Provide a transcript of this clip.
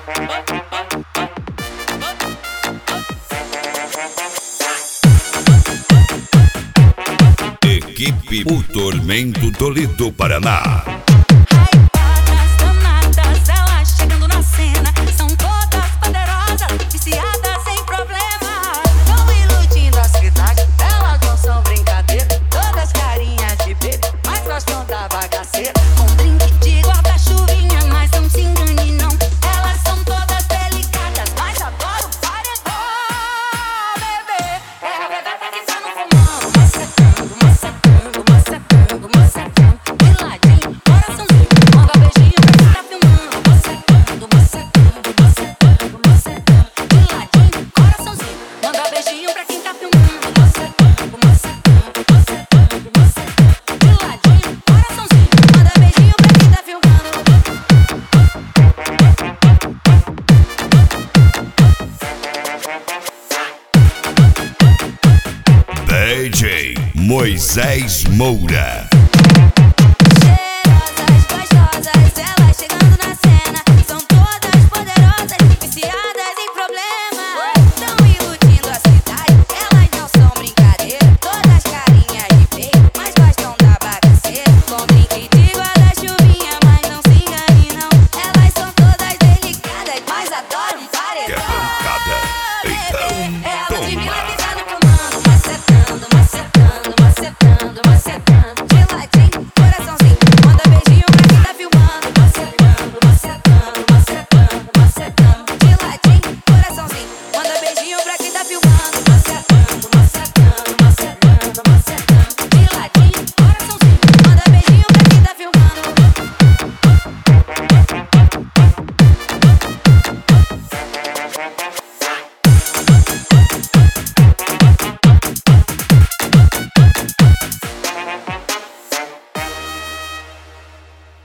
Equipe O Tormento Toledo, Paraná. Hypadas, danadas, elas chegando na cena. São todas poderosas, viciadas em problemas. Tão iludindo a cidade, elas não são brincadeira. Todas carinhas de bebê, mas gostam da bagaceira. Com drink de guarda-chuvinha, mas não se engane não. Elas são todas delicadas, mas adoram paredão. Bebê, é a verdade que tá no fumão. Macetando, macetando, macetando, macetando. De ladinho, coraçãozinho, manda beijinho pra quem tá filmando. Macetando, macetando, macetando, macetando. De ladinho, coraçãozinho, manda beijinho pra quem tá filmando. Macetando, macetando, macetando, macetando. De ladinho, coraçãozinho, manda beijinho pra quem tá filmando. DJ Moisés Moura.